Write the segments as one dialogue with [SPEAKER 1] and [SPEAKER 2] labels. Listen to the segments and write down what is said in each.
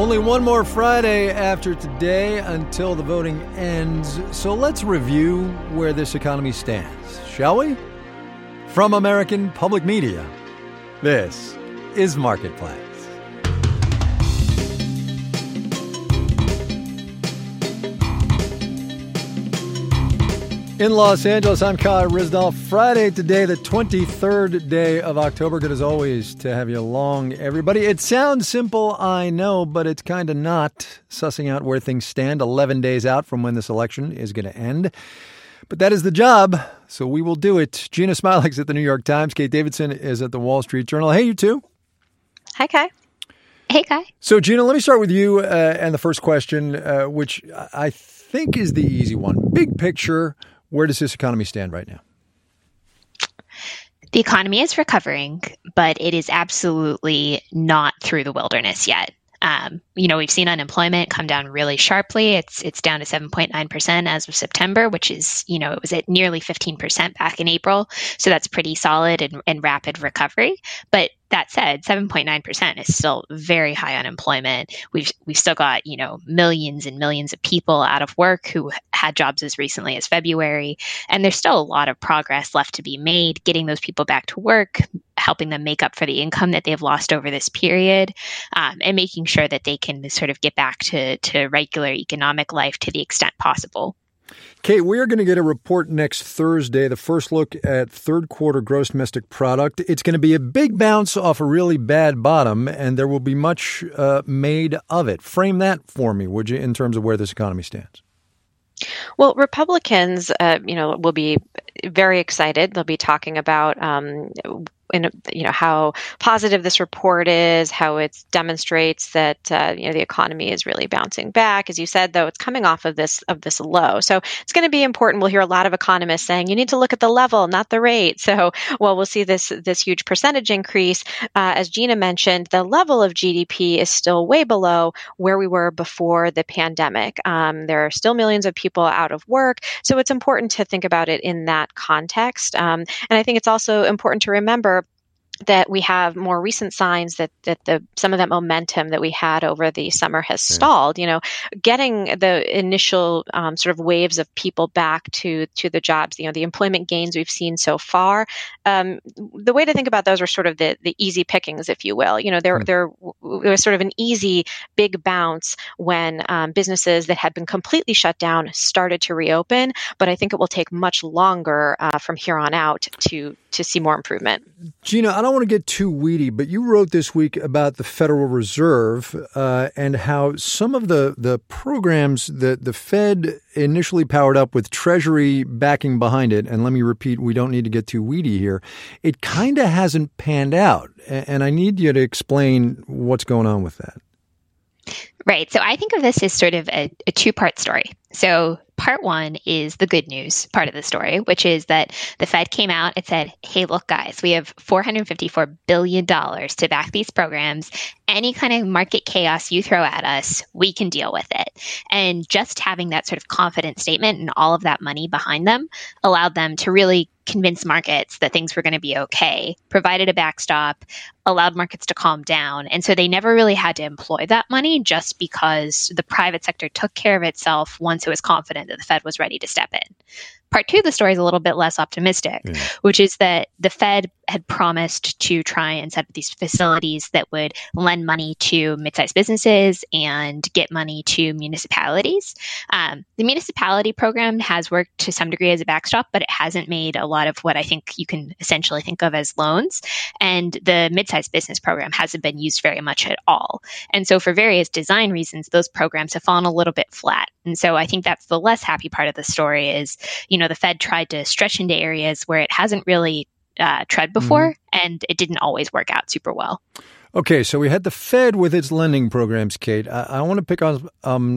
[SPEAKER 1] Only one more Friday after today until the voting ends. So let's review where this economy stands, shall we? From American Public Media, this is Marketplace. In Los Angeles, I'm Kai Ryssdal. Friday today, the 23rd day of October. Good as always to have you along, everybody. It sounds simple, I know, but it's kind of not. Sussing out where things stand 11 days out from when this election is going to end. But that is the job, so we will do it. Gina Smilek's at the New York Times. Kate Davidson is at the Wall Street Journal. Hey, you two.
[SPEAKER 2] Hi, Kai.
[SPEAKER 3] Hey, Kai.
[SPEAKER 1] So, Gina, let me start with you and the first question, which I think is the easy one. Big picture. Where does this economy stand right now?
[SPEAKER 3] The economy is recovering, but it is absolutely not through the wilderness yet. We've seen unemployment come down really sharply. It's down to 7.9% as of September, which is, it was at nearly 15% back in April. So that's pretty solid and rapid recovery. But that said, 7.9% is still very high unemployment. We've still got, millions and millions of people out of work who had jobs as recently as February. And there's still a lot of progress left to be made, getting those people back to work, helping them make up for the income that they've lost over this period, and making sure that they can sort of get back to regular economic life to the extent possible.
[SPEAKER 1] Kate, we are going to get a report next Thursday, the first look at third quarter gross domestic product. It's going to be a big bounce off a really bad bottom, and there will be much made of it. Frame that for me, would you, in terms of where this economy stands?
[SPEAKER 2] Well, Republicans, will be very excited. They'll be talking about how positive this report is, how it demonstrates that the economy is really bouncing back. As you said, though, it's coming off of this low, so it's going to be important. We'll hear a lot of economists saying you need to look at the level, not the rate. So, we'll see this huge percentage increase. As Gina mentioned, the level of GDP is still way below where we were before the pandemic. There are still millions of people out of work, so it's important to think about it in that context. And I think it's also important to remember that we have more recent signs that some of that momentum that we had over the summer has stalled. Getting the initial sort of waves of people back to the jobs, the employment gains we've seen so far. The way to think about those are sort of the easy pickings, if you will. There was sort of an easy big bounce when businesses that had been completely shut down started to reopen. But I think it will take much longer from here on out to see more improvement.
[SPEAKER 1] Gina, I don't want to get too weedy, but you wrote this week about the Federal Reserve and how some of the programs that the Fed initially powered up with Treasury backing behind it, and let me repeat, we don't need to get too weedy here, it kind of hasn't panned out. And I need you to explain what's going on with that.
[SPEAKER 3] Right. So I think of this as sort of a two-part story. So part one is the good news part of the story, which is that the Fed came out and said, hey, look, guys, we have $454 billion to back these programs. Any kind of market chaos you throw at us, we can deal with it. And just having that sort of confident statement and all of that money behind them allowed them to really convince markets that things were going to be okay, provided a backstop, allowed markets to calm down. And so they never really had to employ that money just because the private sector took care of itself once it was confident that the Fed was ready to step in. Part two of the story is a little bit less optimistic, which is that the Fed had promised to try and set up these facilities that would lend money to mid-sized businesses and get money to municipalities. The municipality program has worked to some degree as a backstop, but it hasn't made a lot of what I think you can essentially think of as loans. And the mid-sized business program hasn't been used very much at all. And so for various design reasons, those programs have fallen a little bit flat. And so I think that's the less happy part of the story is, the Fed tried to stretch into areas where it hasn't really tread before, and it didn't always work out super well.
[SPEAKER 1] Okay, so we had the Fed with its lending programs, Kate. I want to pick up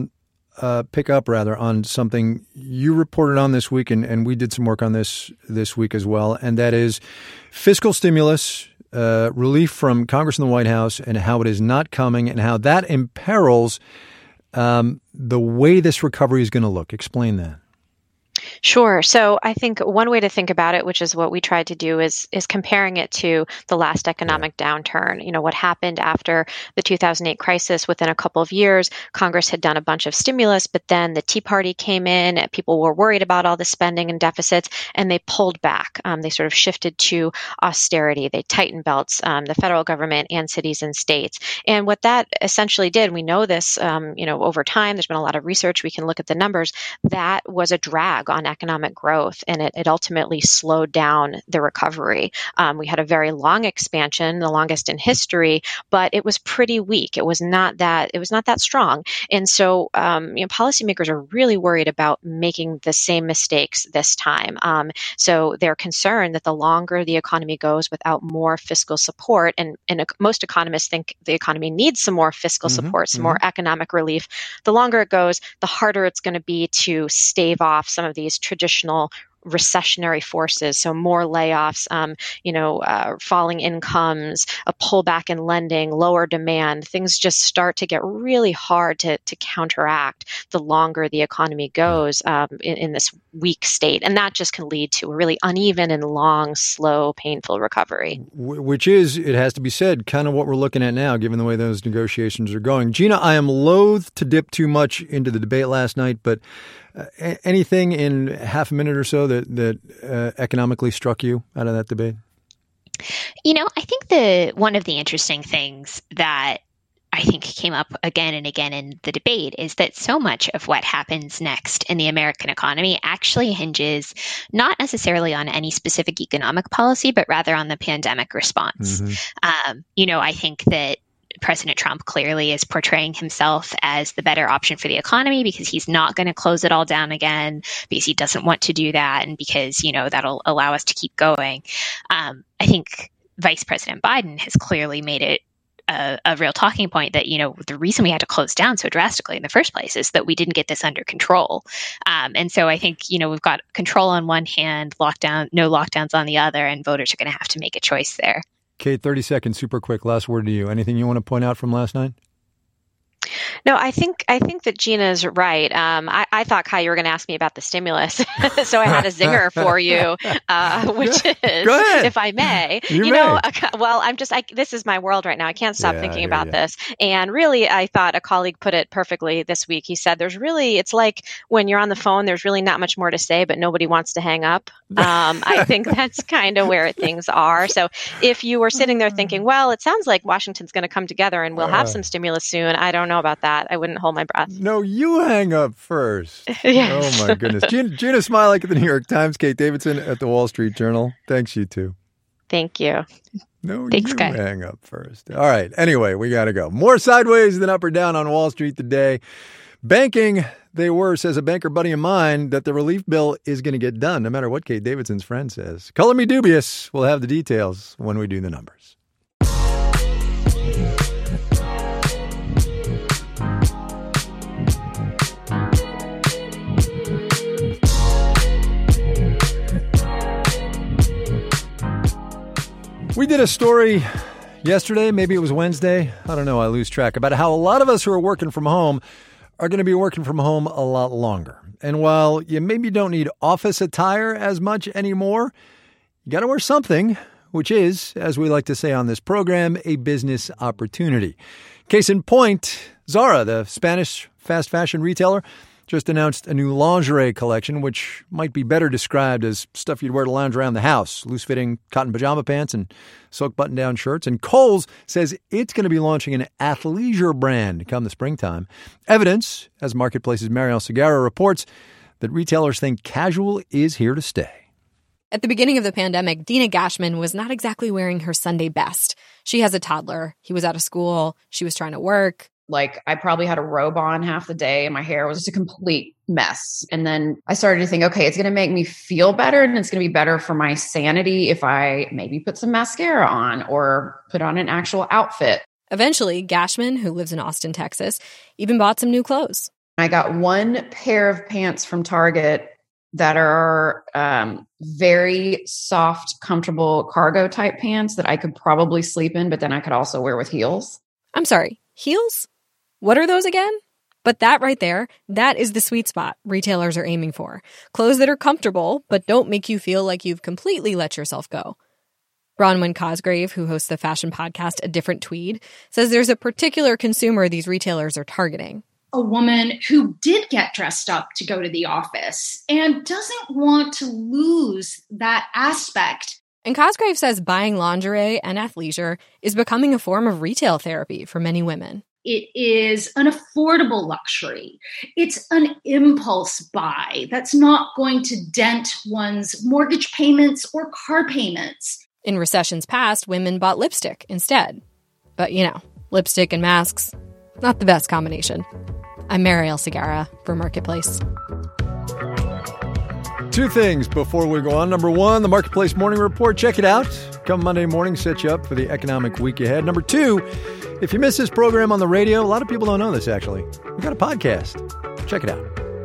[SPEAKER 1] on something you reported on this week, and we did some work on this week as well, and that is fiscal stimulus, relief from Congress and the White House, and how it is not coming, and how that imperils the way this recovery is going to look. Explain that.
[SPEAKER 2] Sure. So I think one way to think about it, which is what we tried to do, is comparing it to the last economic downturn. What happened after the 2008 crisis. Within a couple of years, Congress had done a bunch of stimulus, but then the Tea Party came in. And people were worried about all the spending and deficits, and they pulled back. They sort of shifted to austerity. They tightened belts, the federal government and cities and states. And what that essentially did, we know this, over time. There's been a lot of research. We can look at the numbers. That was a drag on economic growth, and it ultimately slowed down the recovery. We had a very long expansion, the longest in history, but it was pretty weak. It was not that strong. And so, policymakers are really worried about making the same mistakes this time. So they're concerned that the longer the economy goes without more fiscal support, and most economists think the economy needs some more fiscal support, some more economic relief. The longer it goes, the harder it's going to be to stave off some of these traditional recessionary forces. So more layoffs, falling incomes, a pullback in lending, lower demand. Things just start to get really hard to counteract the longer the economy goes in this weak state. And that just can lead to a really uneven and long, slow, painful recovery.
[SPEAKER 1] Which is, it has to be said, kind of what we're looking at now, given the way those negotiations are going. Gina, I am loath to dip too much into the debate last night, but anything in half a minute or so that economically struck you out of that debate?
[SPEAKER 3] I think one of the interesting things that I think came up again and again in the debate is that so much of what happens next in the American economy actually hinges not necessarily on any specific economic policy, but rather on the pandemic response. I think that President Trump clearly is portraying himself as the better option for the economy because he's not going to close it all down again, because he doesn't want to do that, and because, that'll allow us to keep going. I think Vice President Biden has clearly made it a real talking point that, the reason we had to close down so drastically in the first place is that we didn't get this under control. And so I think, we've got control on one hand, no lockdowns on the other, and voters are going to have to make a choice there.
[SPEAKER 1] Kate, 30 seconds, super quick. Last word to you. Anything you want to point out from last night?
[SPEAKER 2] No, I think that Gina's right. I thought, Kai, you were going to ask me about the stimulus, so I had a zinger for you, which is, if I may, this is my world right now. I can't stop thinking about this. And really, I thought a colleague put it perfectly this week. He said, it's like when you're on the phone, there's really not much more to say, but nobody wants to hang up. I think that's kind of where things are. So if you were sitting there thinking, well, it sounds like Washington's going to come together and we'll have some stimulus soon, I don't know about that. I wouldn't hold my breath.
[SPEAKER 1] No, you hang up first.
[SPEAKER 2] Yes.
[SPEAKER 1] Oh, my goodness. Gina Smialek at the New York Times, Kate Davidson at the Wall Street Journal. Thanks, you two.
[SPEAKER 2] Thank you.
[SPEAKER 1] No,
[SPEAKER 3] thanks,
[SPEAKER 1] you
[SPEAKER 3] Guy.
[SPEAKER 1] Hang up first. All right. Anyway, we got to go. More sideways than up or down on Wall Street today. Banking, they were, says a banker buddy of mine, that the relief bill is going to get done, no matter what Kate Davidson's friend says. Color me dubious. We'll have the details when we do the numbers. We did a story yesterday, maybe it was Wednesday, I don't know, I lose track, about how a lot of us who are working from home are going to be working from home a lot longer. And while you maybe don't need office attire as much anymore, you got to wear something, which is, as we like to say on this program, a business opportunity. Case in point, Zara, the Spanish fast fashion retailer, just announced a new lingerie collection, which might be better described as stuff you'd wear to lounge around the house, loose-fitting cotton pajama pants and silk button-down shirts. And Kohl's says it's going to be launching an athleisure brand come the springtime. Evidence, as Marketplace's Mariel Segarra reports, that retailers think casual is here to stay.
[SPEAKER 4] At the beginning of the pandemic, Dina Gashman was not exactly wearing her Sunday best. She has a toddler. He was out of school. She was trying to work.
[SPEAKER 5] Like, I probably had a robe on half the day and my hair was just a complete mess. And then I started to think, okay, it's going to make me feel better and it's going to be better for my sanity if I maybe put some mascara on or put on an actual outfit.
[SPEAKER 4] Eventually, Gashman, who lives in Austin, Texas, even bought some new clothes.
[SPEAKER 5] I got one pair of pants from Target that are very soft, comfortable cargo type pants that I could probably sleep in, but then I could also wear with heels.
[SPEAKER 4] I'm sorry, heels? What are those again? But that right there, that is the sweet spot retailers are aiming for. Clothes that are comfortable, but don't make you feel like you've completely let yourself go. Bronwyn Cosgrave, who hosts the fashion podcast A Different Tweed, says there's a particular consumer these retailers are targeting.
[SPEAKER 6] A woman who did get dressed up to go to the office and doesn't want to lose that aspect.
[SPEAKER 4] And Cosgrave says buying lingerie and athleisure is becoming a form of retail therapy for many women.
[SPEAKER 6] It is an affordable luxury. It's an impulse buy that's not going to dent one's mortgage payments or car payments.
[SPEAKER 4] In recessions past, women bought lipstick instead. But, lipstick and masks, not the best combination. I'm Marielle Segarra for Marketplace.
[SPEAKER 1] Two things before we go on. Number one, the Marketplace Morning Report. Check it out. Come Monday morning, set you up for the economic week ahead. Number two, if you miss this program on the radio, a lot of people don't know this, actually. We got a podcast. Check it out.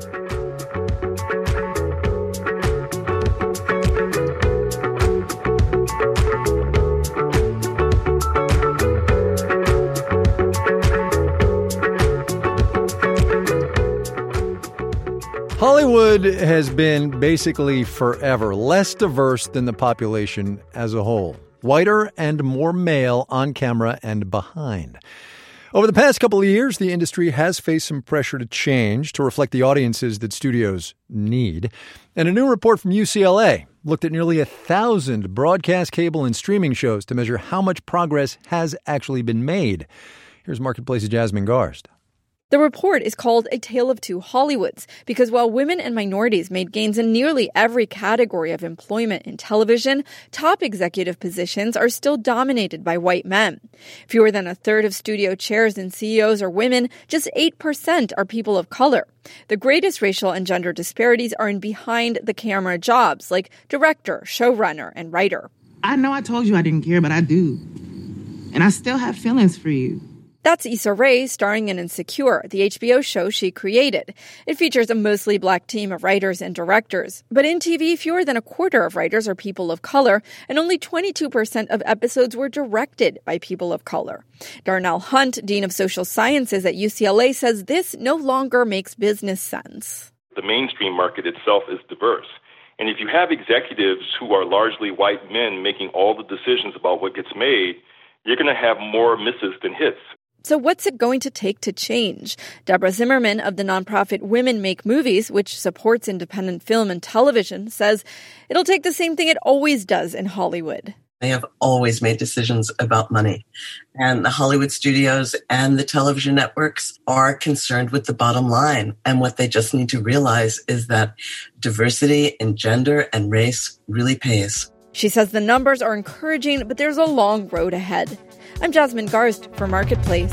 [SPEAKER 1] Hollywood has been basically forever less diverse than the population as a whole. Whiter and more male on camera and behind. Over the past couple of years, the industry has faced some pressure to change to reflect the audiences that studios need. And a new report from UCLA looked at nearly 1,000 broadcast, cable, and streaming shows to measure how much progress has actually been made. Here's Marketplace's Jasmine Garst.
[SPEAKER 7] The report is called A Tale of Two Hollywoods because while women and minorities made gains in nearly every category of employment in television, top executive positions are still dominated by white men. Fewer than a third of studio chairs and CEOs are women, just 8% are people of color. The greatest racial and gender disparities are in behind-the-camera jobs like director, showrunner, and writer.
[SPEAKER 8] I know I told you I didn't care, but I do. And I still have feelings for you.
[SPEAKER 7] That's Issa Rae starring in Insecure, the HBO show she created. It features a mostly black team of writers and directors. But in TV, fewer than a quarter of writers are people of color, and only 22% of episodes were directed by people of color. Darnell Hunt, Dean of Social Sciences at UCLA, says this no longer makes business sense.
[SPEAKER 9] The mainstream market itself is diverse. And if you have executives who are largely white men making all the decisions about what gets made, you're going to have more misses than hits.
[SPEAKER 7] So what's it going to take to change? Deborah Zimmerman of the nonprofit Women Make Movies, which supports independent film and television, says it'll take the same thing it always does in Hollywood.
[SPEAKER 10] They have always made decisions about money. And the Hollywood studios and the television networks are concerned with the bottom line. And what they just need to realize is that diversity in gender and race really pays.
[SPEAKER 7] She says the numbers are encouraging, but there's a long road ahead. I'm Jasmine Garst for Marketplace.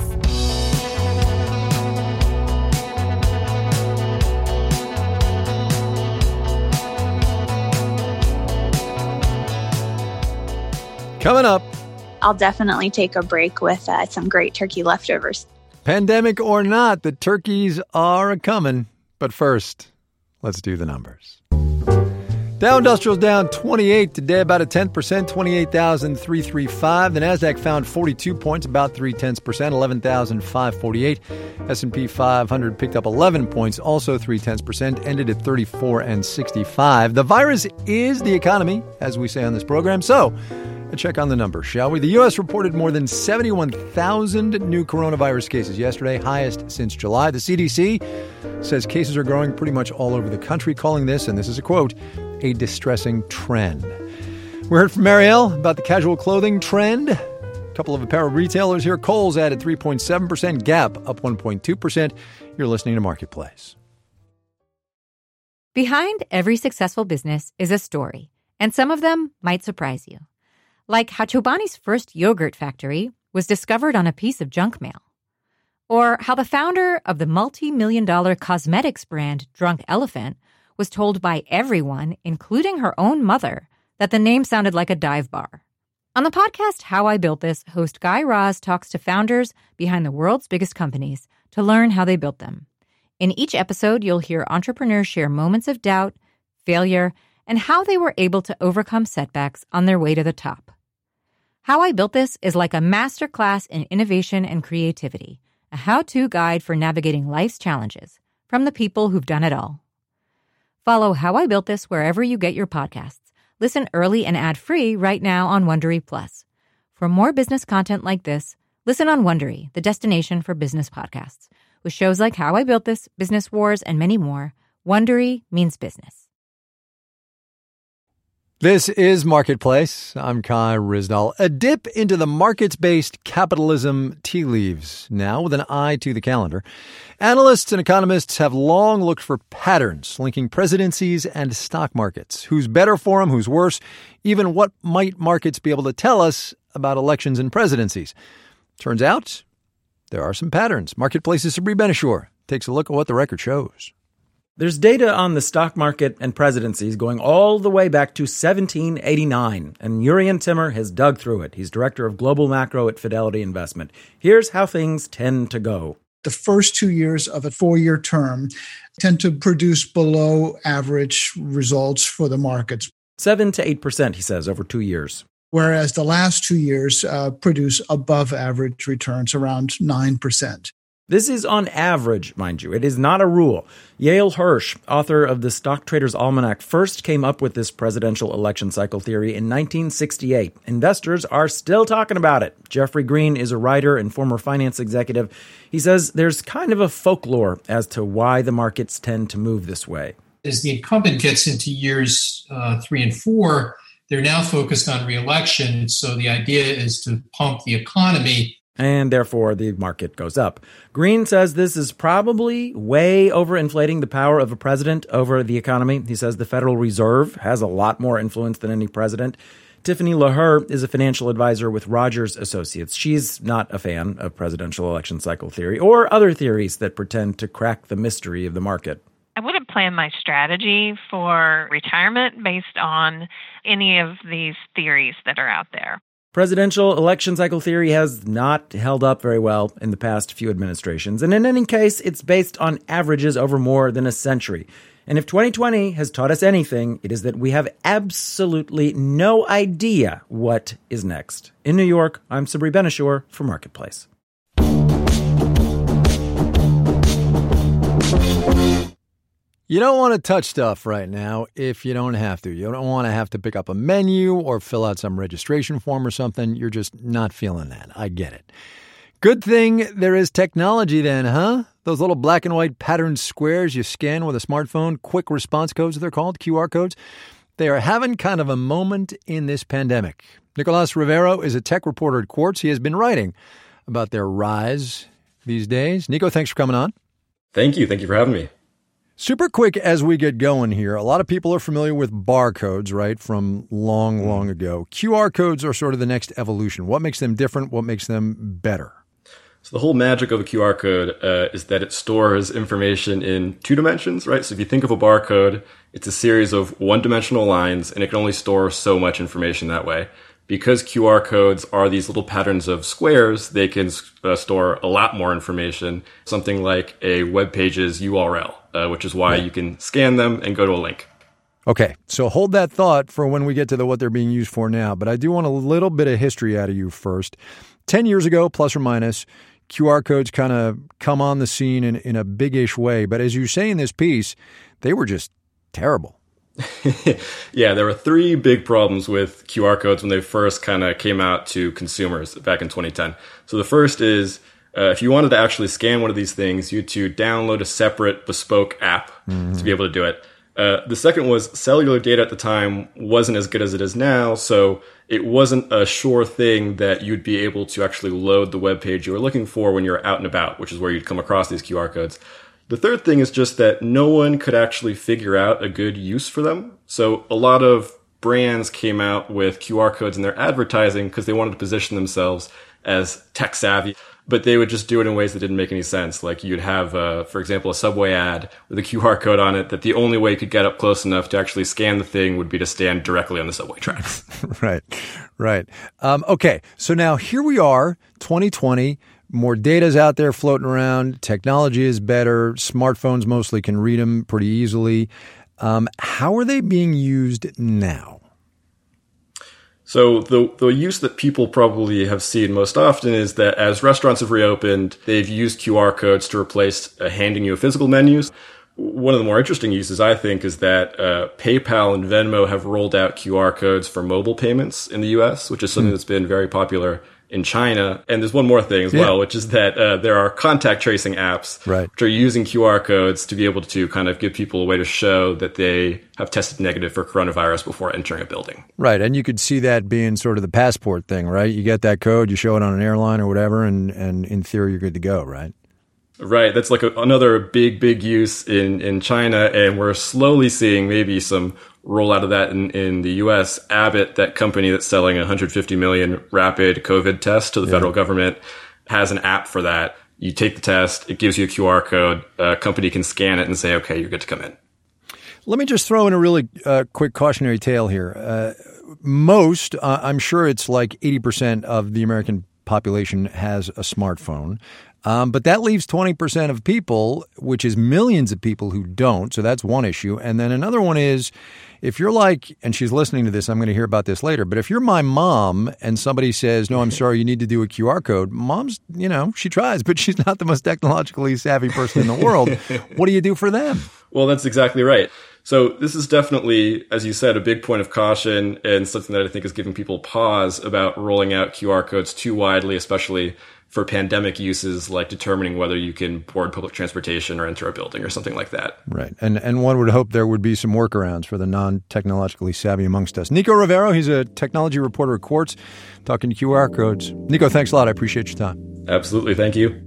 [SPEAKER 1] Coming up,
[SPEAKER 11] I'll definitely take a break with some great turkey leftovers.
[SPEAKER 1] Pandemic or not, the turkeys are a-coming. But first, let's do the numbers. Dow Industrial's down 28 today, about a 10%, 28,335. The Nasdaq found 42 points, about 0.3%, 11,548. S&P 500 picked up 11 points, also 0.3%, ended at 34,65. The virus is the economy, as we say on this program. So, a check on the numbers, shall we? The U.S. reported more than 71,000 new coronavirus cases yesterday, highest since July. The CDC says cases are growing pretty much all over the country, calling this, and this is a quote, a distressing trend. We heard from Marielle about the casual clothing trend. A couple of apparel retailers here. Kohl's added 3.7%, Gap up 1.2%. You're listening to Marketplace.
[SPEAKER 12] Behind every successful business is a story, and some of them might surprise you. Like how Chobani's first yogurt factory was discovered on a piece of junk mail. Or how the founder of the multi-million-dollar cosmetics brand Drunk Elephant was told by everyone, including her own mother, that the name sounded like a dive bar. On the podcast How I Built This, host Guy Raz talks to founders behind the world's biggest companies to learn how they built them. In each episode, you'll hear entrepreneurs share moments of doubt, failure, and how they were able to overcome setbacks on their way to the top. How I Built This is like a masterclass in innovation and creativity, a a how-to guide for navigating life's challenges from the people who've done it all. Follow How I Built This wherever you get your podcasts. Listen early and ad-free right now on Wondery Plus. For more business content like this, listen on Wondery, the destination for business podcasts. With shows like How I Built This, Business Wars, and many more, Wondery means business.
[SPEAKER 1] This is Marketplace. I'm Kai Ryssdal. A dip into the markets-based capitalism tea leaves, now with an eye to the calendar. Analysts and economists have long looked for patterns linking presidencies and stock markets. Who's better for them, who's worse, even what might markets be able to tell us about elections and presidencies. Turns out there are some patterns. Marketplace's Sabri Benishore takes a look at what the record shows.
[SPEAKER 13] There's data on the stock market and presidencies going all the way back to 1789, and Jurrien Timmer has dug through it. He's director of global macro at Fidelity Investment. Here's how things tend to go.
[SPEAKER 14] The first 2 years of a 4-year term tend to produce below average results for the markets.
[SPEAKER 13] 7 to 8%, he says, over 2 years.
[SPEAKER 14] Whereas the last 2 years produce above average returns, around 9%.
[SPEAKER 13] This is on average, mind you. It is not a rule. Yael Hirsch, author of the Stock Trader's Almanac, first came up with this presidential election cycle theory in 1968. Investors are still talking about it. Jeffrey Green is a writer and former finance executive. He says there's kind of a folklore as to why the markets tend to move this way.
[SPEAKER 15] As the incumbent gets into years 3 and 4, they're now focused on re-election. So the idea is to pump the economy.
[SPEAKER 13] And therefore, the market goes up. Green says this is probably way overinflating the power of a president over the economy. He says the Federal Reserve has a lot more influence than any president. Tiffany LaHer is a financial advisor with Rogers Associates. She's not a fan of presidential election cycle theory or other theories that pretend to crack the mystery of the market.
[SPEAKER 16] I wouldn't plan my strategy for retirement based on any of these theories that are out there.
[SPEAKER 13] Presidential election cycle theory has not held up very well in the past few administrations. And in any case, it's based on averages over more than a century. And if 2020 has taught us anything, it is that we have absolutely no idea what is next. In New York, I'm Sabri Benishore for Marketplace.
[SPEAKER 1] You don't want to touch stuff right now if you don't have to. You don't want to have to pick up a menu or fill out some registration form or something. You're just not feeling that. I get it. Good thing there is technology then, huh? Those little black and white patterned squares you scan with a smartphone, quick response codes they're called, QR codes. They are having kind of a moment in this pandemic. Nicolas Rivero is a tech reporter at Quartz. He has been writing about their rise these days. Nico, thanks for coming on.
[SPEAKER 17] Thank you. Thank you for having me.
[SPEAKER 1] Super quick as we get going here, a lot of people are familiar with barcodes, right, from long ago. QR codes are sort of the next evolution. What makes them different? What makes them better?
[SPEAKER 17] So the whole magic of a QR code is that it stores information in 2 dimensions, right? So if you think of a barcode, it's a series of one-dimensional lines, and it can only store so much information that way. Because QR codes are these little patterns of squares, they can store a lot more information, something like a web page's URL, which is why you can scan them and go to a link.
[SPEAKER 1] Okay, so hold that thought for when we get to what they're being used for now. But I do want a little bit of history out of you first. 10 years ago, plus or minus, QR codes kind of come on the scene in a big-ish way. But as you say in this piece, they were just terrible.
[SPEAKER 17] Yeah, there were 3 big problems with QR codes when they first kind of came out to consumers back in 2010. So the first is if you wanted to actually scan one of these things, you had to download a separate bespoke app to be able to do it. The second was cellular data at the time wasn't as good as it is now, so it wasn't a sure thing that you'd be able to actually load the web page you were looking for when you're out and about, which is where you'd come across these QR codes. The third thing is just that no one could actually figure out a good use for them. So a lot of brands came out with QR codes in their advertising because they wanted to position themselves as tech savvy, but they would just do it in ways that didn't make any sense. Like you'd have, for example, a Subway ad with a QR code on it that the only way you could get up close enough to actually scan the thing would be to stand directly on the subway tracks.
[SPEAKER 1] Right. Okay, so now here we are, 2020. More data's out there floating around. Technology is better. Smartphones mostly can read them pretty easily. How are they being used now?
[SPEAKER 17] So the use that people probably have seen most often is that as restaurants have reopened, they've used QR codes to replace handing you a physical menus. One of the more interesting uses, I think, is that PayPal and Venmo have rolled out QR codes for mobile payments in the U.S., which is something that's been very popular in China. And there's one more thing as well, which is that there are contact tracing apps which are using QR codes to be able to kind of give people a way to show that they have tested negative for coronavirus before entering a building.
[SPEAKER 1] Right. And you could see that being sort of the passport thing, right? You get that code, you show it on an airline or whatever, and in theory, you're good to go, right?
[SPEAKER 17] Right. That's like another big use in China. And we're slowly seeing maybe some rollout of that in the U.S. Abbott, that company that's selling 150 million rapid COVID tests to the federal government, has an app for that. You take the test, it gives you a QR code, a company can scan it and say, okay, you're good to come in.
[SPEAKER 1] Let me just throw in a really quick cautionary tale here. I'm sure it's like 80% of the American population has a smartphone. But that leaves 20% of people, which is millions of people who don't. So that's one issue. And then another one is, if you're like, and she's listening to this, I'm going to hear about this later, but if you're my mom and somebody says, no, I'm sorry, you need to do a QR code, mom's, she tries, but she's not the most technologically savvy person in the world. What do you do for them?
[SPEAKER 17] Well, that's exactly right. So this is definitely, as you said, a big point of caution and something that I think is giving people pause about rolling out QR codes too widely, especially for pandemic uses like determining whether you can board public transportation or enter a building or something like that.
[SPEAKER 1] Right. And one would hope there would be some workarounds for the non-technologically savvy amongst us. Nico Rivero, he's a technology reporter at Quartz, talking to QR codes. Nico, thanks a lot. I appreciate your time.
[SPEAKER 17] Absolutely. Thank you.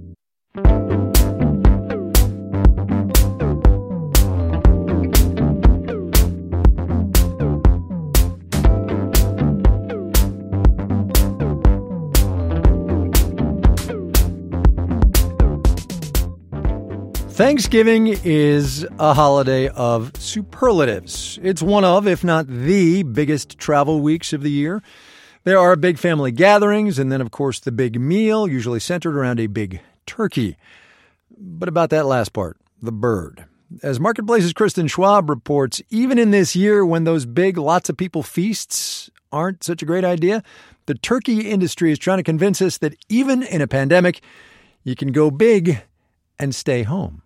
[SPEAKER 1] Thanksgiving is a holiday of superlatives. It's one of, if not the biggest travel weeks of the year. There are big family gatherings and then, of course, the big meal, usually centered around a big turkey. But about that last part, the bird. As Marketplace's Kristen Schwab reports, even in this year when those big lots of people feasts aren't such a great idea, the turkey industry is trying to convince us that even in a pandemic, you can go big and stay home.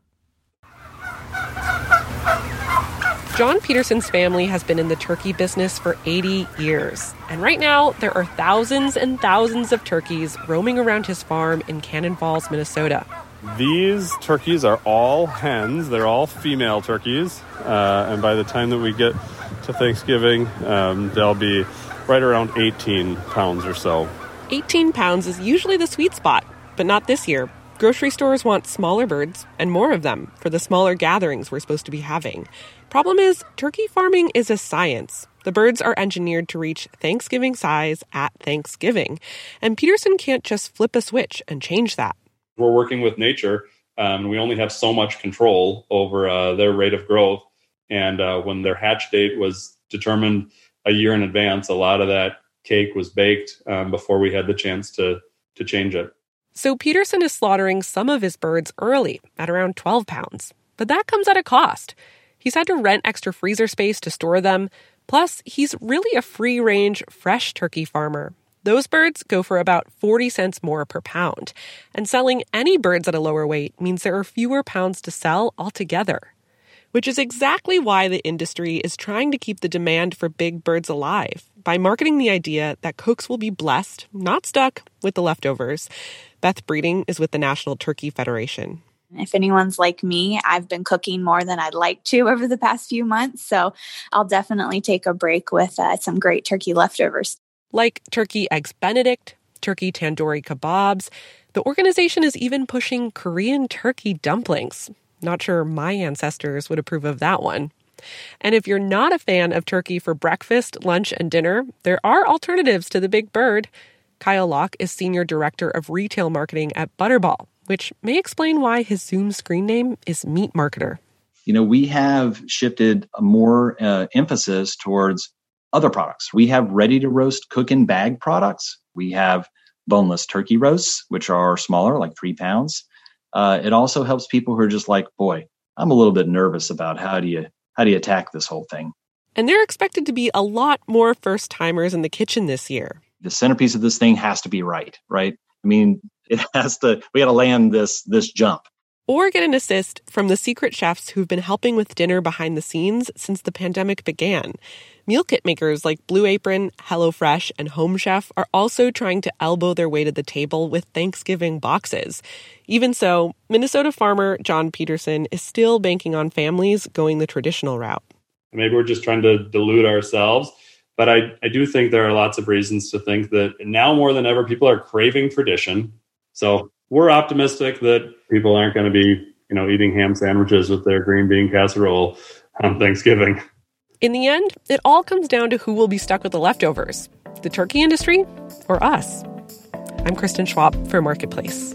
[SPEAKER 18] John Peterson's family has been in the turkey business for 80 years. And right now, there are thousands and thousands of turkeys roaming around his farm in Cannon Falls, Minnesota.
[SPEAKER 19] These turkeys are all hens. They're all female turkeys. And by the time that we get to Thanksgiving, they'll be right around 18 pounds or so.
[SPEAKER 18] 18 pounds is usually the sweet spot, but not this year. Grocery stores want smaller birds and more of them for the smaller gatherings we're supposed to be having. Problem is, turkey farming is a science. The birds are engineered to reach Thanksgiving size at Thanksgiving. And Peterson can't just flip a switch and change that.
[SPEAKER 19] We're working with nature. We only have so much control over their rate of growth. And when their hatch date was determined a year in advance, a lot of that cake was baked before we had the chance to change it.
[SPEAKER 18] So Peterson is slaughtering some of his birds early at around 12 pounds. But that comes at a cost. He's had to rent extra freezer space to store them. Plus, he's really a free-range, fresh turkey farmer. Those birds go for about 40 cents more per pound. And selling any birds at a lower weight means there are fewer pounds to sell altogether. Which is exactly why the industry is trying to keep the demand for big birds alive by marketing the idea that cooks will be blessed, not stuck, with the leftovers. Beth Breeding is with the National Turkey Federation.
[SPEAKER 11] If anyone's like me, I've been cooking more than I'd like to over the past few months, so I'll definitely take a break with some great turkey leftovers.
[SPEAKER 18] Like turkey eggs Benedict, turkey tandoori kebabs. The organization is even pushing Korean turkey dumplings. Not sure my ancestors would approve of that one. And if you're not a fan of turkey for breakfast, lunch, and dinner, there are alternatives to the big bird. Kyle Locke is Senior Director of Retail Marketing at Butterball, which may explain why his Zoom screen name is Meat Marketer.
[SPEAKER 20] We have shifted more emphasis towards other products. We have ready-to-roast cook-and-bag products. We have boneless turkey roasts, which are smaller, like 3 pounds. It also helps people who are just like, boy, I'm a little bit nervous about how do you attack this whole thing.
[SPEAKER 18] And there are expected to be a lot more first-timers in the kitchen this year.
[SPEAKER 20] The centerpiece of this thing has to be right? I mean, we got to land this jump.
[SPEAKER 18] Or get an assist from the secret chefs who've been helping with dinner behind the scenes since the pandemic began. Meal kit makers like Blue Apron, HelloFresh, and Home Chef are also trying to elbow their way to the table with Thanksgiving boxes. Even so, Minnesota farmer John Peterson is still banking on families going the traditional route.
[SPEAKER 19] Maybe we're just trying to delude ourselves, but I do think there are lots of reasons to think that now more than ever, people are craving tradition. So we're optimistic that people aren't going to be, eating ham sandwiches with their green bean casserole on Thanksgiving.
[SPEAKER 18] In the end, it all comes down to who will be stuck with the leftovers, the turkey industry or us. I'm Kristen Schwab for Marketplace.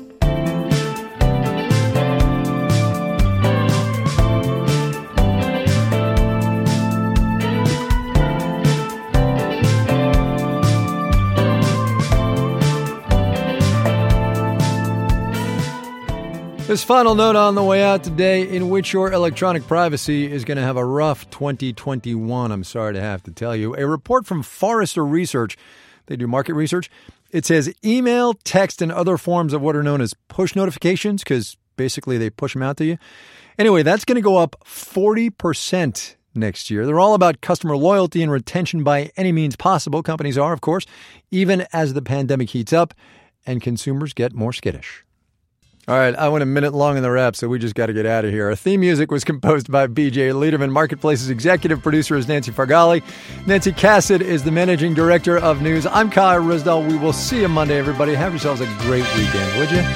[SPEAKER 1] This final note on the way out today, in which your electronic privacy is going to have a rough 2021, I'm sorry to have to tell you. A report from Forrester Research, they do market research, it says email, text, and other forms of what are known as push notifications, because basically they push them out to you. Anyway, that's going to go up 40% next year. They're all about customer loyalty and retention by any means possible. Companies are, of course, even as the pandemic heats up and consumers get more skittish. All right, I went a minute long in the wrap, so we just got to get out of here. Our theme music was composed by BJ Liederman. Marketplace's executive producer is Nancy Fargali. Nancy Cassett is the managing director of news. I'm Kai Ryssdal. We will see you Monday, everybody. Have yourselves a great weekend, would you?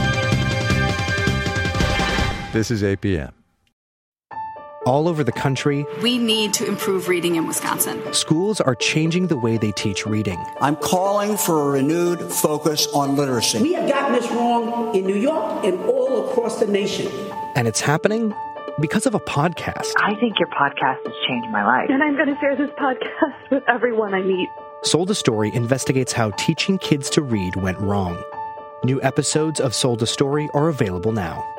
[SPEAKER 1] This is APM.
[SPEAKER 21] All over the country,
[SPEAKER 22] we need to improve reading in Wisconsin.
[SPEAKER 21] Schools are changing the way they teach reading.
[SPEAKER 23] I'm calling for a renewed focus on literacy.
[SPEAKER 24] We have gotten this wrong in New York and all across the nation.
[SPEAKER 21] And it's happening because of a podcast.
[SPEAKER 25] I think your podcast has changed my life.
[SPEAKER 26] And I'm going to share this podcast with everyone I meet.
[SPEAKER 21] Sold a Story investigates how teaching kids to read went wrong. New episodes of Sold a Story are available now.